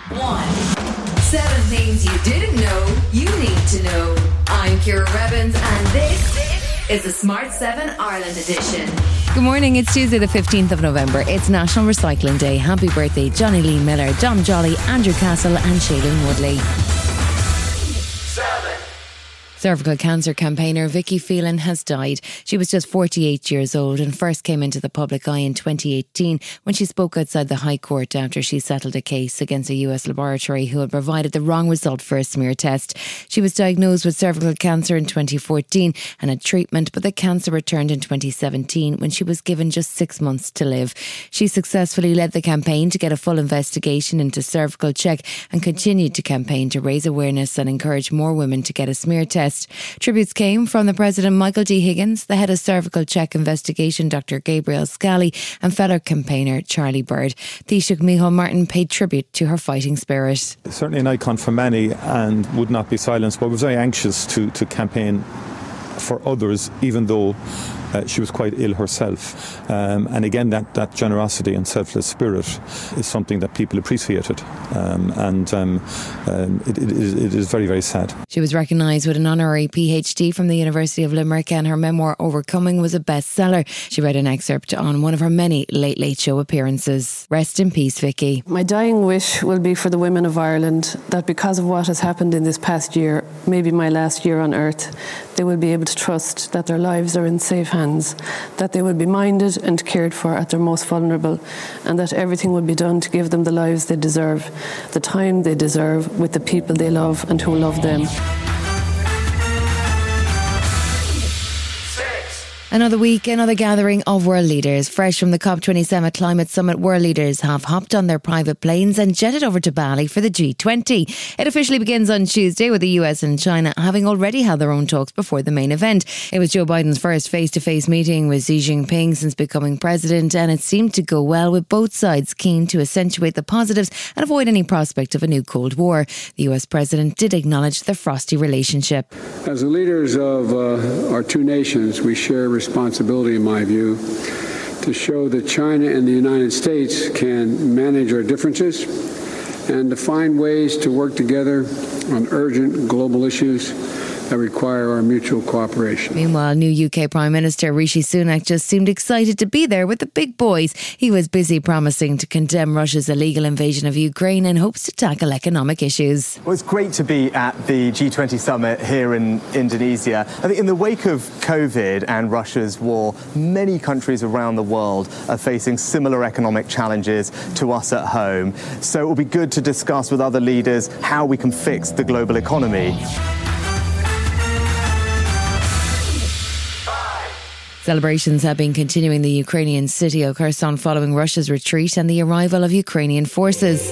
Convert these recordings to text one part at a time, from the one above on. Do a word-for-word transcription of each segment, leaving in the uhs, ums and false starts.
one. Seven things you didn't know you need to know. I'm Ciara Revens and this is the Smart seven Ireland edition. Good morning, it's Tuesday the fifteenth of November. It's National Recycling Day. Happy birthday Johnny Lee Miller, Dom Jolly, Andrew Castle and Shailene Woodley. Cervical cancer campaigner Vicky Phelan has died. She was just forty-eight years old and first came into the public eye in twenty eighteen when she spoke outside the High Court after she settled a case against a U S laboratory who had provided the wrong result for a smear test. She was diagnosed with cervical cancer in twenty fourteen and had treatment, but the cancer returned in twenty seventeen when she was given just six months to live. She successfully led the campaign to get a full investigation into cervical check and continued to campaign to raise awareness and encourage more women to get a smear test. Tributes came from the President Michael D. Higgins, the head of cervical check investigation Doctor Gabrielle Scally and fellow campaigner Charlie Bird. Taoiseach Micheál Martin paid tribute to her fighting spirit. Certainly an icon for many and would not be silenced, but was very anxious to, to campaign for others, even though uh, she was quite ill herself. Um, and again, that, that generosity and selfless spirit is something that people appreciated. Um, and um, um, it, it, is, it is very, very sad. She was recognised with an honorary P H D from the University of Limerick, and her memoir Overcoming was a bestseller. She read an excerpt on one of her many Late Late Show appearances. Rest in peace, Vicky. My dying wish will be for the women of Ireland that because of what has happened in this past year, maybe my last year on earth, they will be able to trust that their lives are in safe hands, that they will be minded and cared for at their most vulnerable, and that everything will be done to give them the lives they deserve, the time they deserve with the people they love and who love them. Another week, another gathering of world leaders. Fresh from the COP twenty-seven Climate Summit, world leaders have hopped on their private planes and jetted over to Bali for the G twenty. It officially begins on Tuesday with the U S and China having already had their own talks before the main event. It was Joe Biden's first face-to-face meeting with Xi Jinping since becoming president, and it seemed to go well, with both sides keen to accentuate the positives and avoid any prospect of a new Cold War. The U S president did acknowledge the frosty relationship. As the leaders of uh, our two nations, we share responsibility, in my view, to show that China and the United States can manage our differences and to find ways to work together on urgent global issues that require our mutual cooperation. Meanwhile, new U K Prime Minister Rishi Sunak just seemed excited to be there with the big boys. He was busy promising to condemn Russia's illegal invasion of Ukraine and hopes to tackle economic issues. Well, it's great to be at the G twenty summit here in Indonesia. I think in the wake of COVID and Russia's war, many countries around the world are facing similar economic challenges to us at home. So it will be good to discuss with other leaders how we can fix the global economy. Celebrations have been continuing in the Ukrainian city of Kherson following Russia's retreat and the arrival of Ukrainian forces.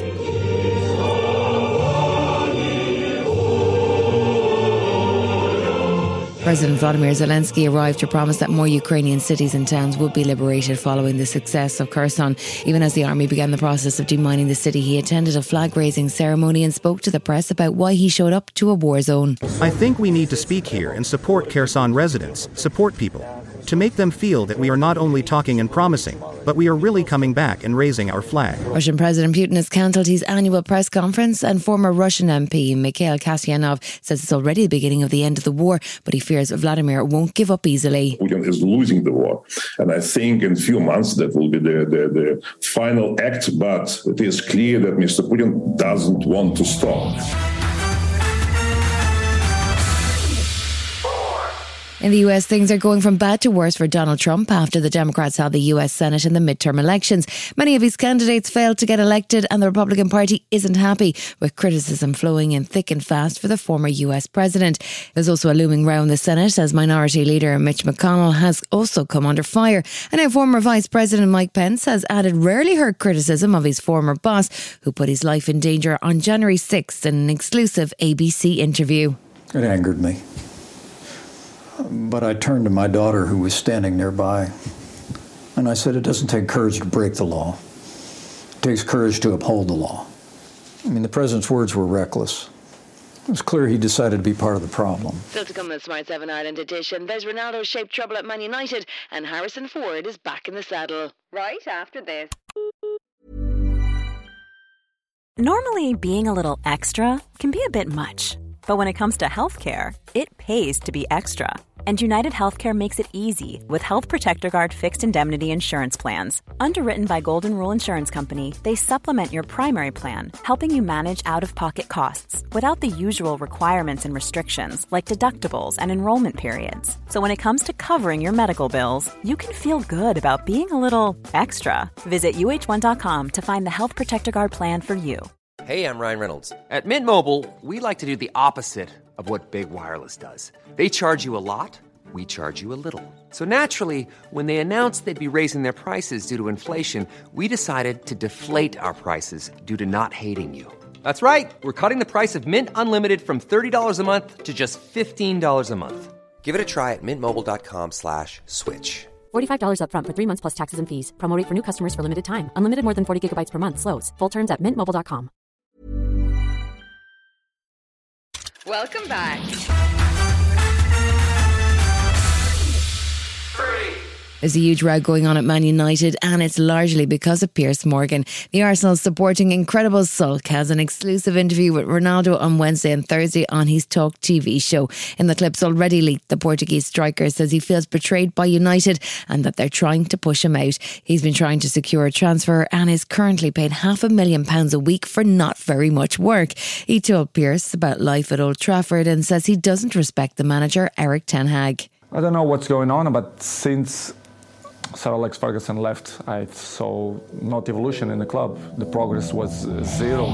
President Volodymyr Zelensky arrived to promise that more Ukrainian cities and towns would be liberated following the success of Kherson. Even as the army began the process of demining the city, he attended a flag-raising ceremony and spoke to the press about why he showed up to a war zone. I think we need to speak here and support Kherson residents, support people, to make them feel that we are not only talking and promising, but we are really coming back and raising our flag. Russian President Putin has cancelled his annual press conference, and former Russian M P Mikhail Kasyanov says it's already the beginning of the end of the war, but he fears Vladimir won't give up easily. Putin is losing the war, and I think in a few months that will be the, the, the final act, but it is clear that Mister Putin doesn't want to stop. In the U S, things are going from bad to worse for Donald Trump after the Democrats held the U S Senate in the midterm elections. Many of his candidates failed to get elected, and the Republican Party isn't happy, with criticism flowing in thick and fast for the former U S president. There's also a looming row in the Senate as Minority Leader Mitch McConnell has also come under fire. And now former Vice President Mike Pence has added rarely heard criticism of his former boss, who put his life in danger on January sixth in an exclusive A B C interview. It angered me. But I turned to my daughter, who was standing nearby, and I said, it doesn't take courage to break the law. It takes courage to uphold the law. I mean, the president's words were reckless. It was clear he decided to be part of the problem. Still to come in the Smart seven Ireland edition, there's Ronaldo-shaped trouble at Man United, and Harrison Ford is back in the saddle. Right after this. Normally, being a little extra can be a bit much. But when it comes to healthcare, it pays to be extra. And United Healthcare makes it easy with Health Protector Guard fixed indemnity insurance plans. Underwritten by Golden Rule Insurance Company, they supplement your primary plan, helping you manage out-of-pocket costs without the usual requirements and restrictions like deductibles and enrollment periods. So when it comes to covering your medical bills, you can feel good about being a little extra. Visit U H one dot com to find the Health Protector Guard plan for you. Hey, I'm Ryan Reynolds. At Mint Mobile, we like to do the opposite of what Big Wireless does. They charge you a lot, we charge you a little. So naturally, when they announced they'd be raising their prices due to inflation, we decided to deflate our prices due to not hating you. That's right. We're cutting the price of Mint Unlimited from thirty dollars a month to just fifteen dollars a month. Give it a try at mintmobile.com slash switch. forty-five dollars up front for three months plus taxes and fees. Promo rate for new customers for limited time. Unlimited more than forty gigabytes per month. Slows full terms at mint mobile dot com. Welcome back. There's a huge row going on at Man United, and it's largely because of Piers Morgan. The Arsenal supporting incredible Sulk has an exclusive interview with Ronaldo on Wednesday and Thursday on his Talk T V show. In the clips already leaked, the Portuguese striker says he feels betrayed by United and that they're trying to push him out. He's been trying to secure a transfer and is currently paid half a million pounds a week for not very much work. He told Piers about life at Old Trafford and says he doesn't respect the manager, Erik ten Hag. I don't know what's going on, but since Sir Alex Ferguson left, I saw not evolution in the club. The progress was uh, zero.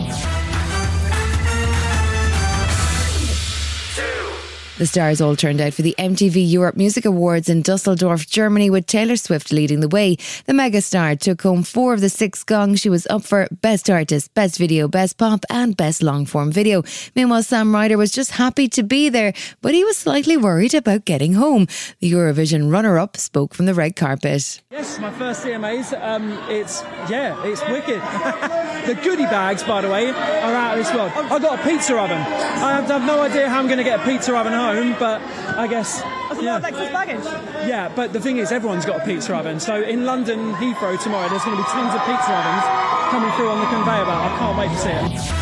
The stars all turned out for the M T V Europe Music Awards in Dusseldorf, Germany, with Taylor Swift leading the way. The megastar took home four of the six gongs she was up for: Best Artist, Best Video, Best Pop and Best Long Form Video. Meanwhile, Sam Ryder was just happy to be there, but he was slightly worried about getting home. The Eurovision runner-up spoke from the red carpet. Yes, my first C M As. Um, it's, yeah, it's wicked. The goodie bags, by the way, are out of this world. I've got a pizza oven. I have, I have no idea how I'm going to get a pizza oven home, but I guess... That's a yeah. lot of Lexus baggage. Yeah, but the thing is, everyone's got a pizza oven. So in London, Heathrow tomorrow, there's going to be tons of pizza ovens coming through on the conveyor belt. I can't wait to see it.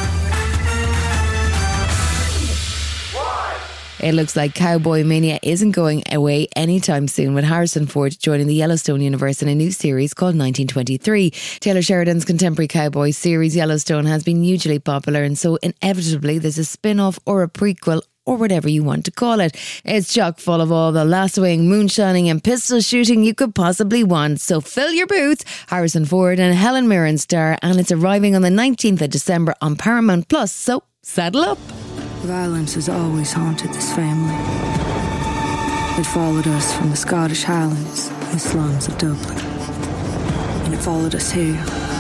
It looks like Cowboy Mania isn't going away anytime soon, with Harrison Ford joining the Yellowstone universe in a new series called nineteen twenty-three. Taylor Sheridan's contemporary cowboy series Yellowstone has been hugely popular, and so inevitably there's a spin-off or a prequel or whatever you want to call it. It's chock full of all the lassoing, moonshining and pistol shooting you could possibly want. So fill your boots. Harrison Ford and Helen Mirren star, and it's arriving on the nineteenth of December on Paramount Plus, so saddle up. Violence has always haunted this family. It followed us from the Scottish Highlands and the slums of Dublin. And it followed us here.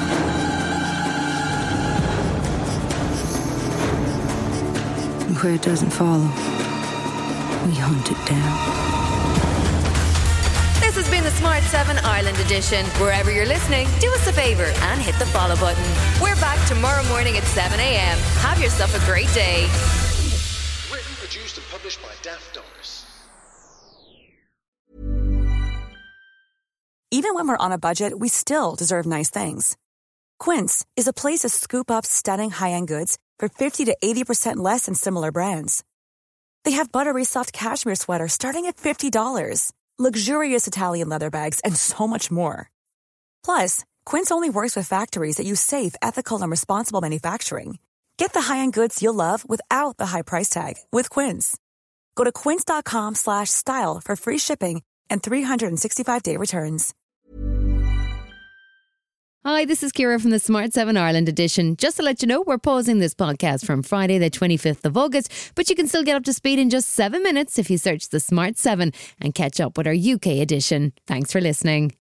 And where it doesn't follow, we hunt it down. This has been the Smart seven Ireland edition. Wherever you're listening, do us a favour and hit the follow button. We're back tomorrow morning at seven a.m. Have yourself a great day. Written, produced and published by Daft Doris. Even when we're on a budget, we still deserve nice things. Quince is a place to scoop up stunning high-end goods for fifty to eighty percent less than similar brands. They have buttery soft cashmere sweaters starting at fifty dollars, luxurious Italian leather bags, and so much more. Plus, Quince only works with factories that use safe, ethical, and responsible manufacturing. Get the high-end goods you'll love without the high price tag with Quince. Go to quince.com slash style for free shipping and three sixty-five day returns. Hi, this is Ciara from the Smart seven Ireland edition. Just to let you know, we're pausing this podcast from Friday the twenty-fifth of August, but you can still get up to speed in just seven minutes if you search the Smart seven and catch up with our U K edition. Thanks for listening.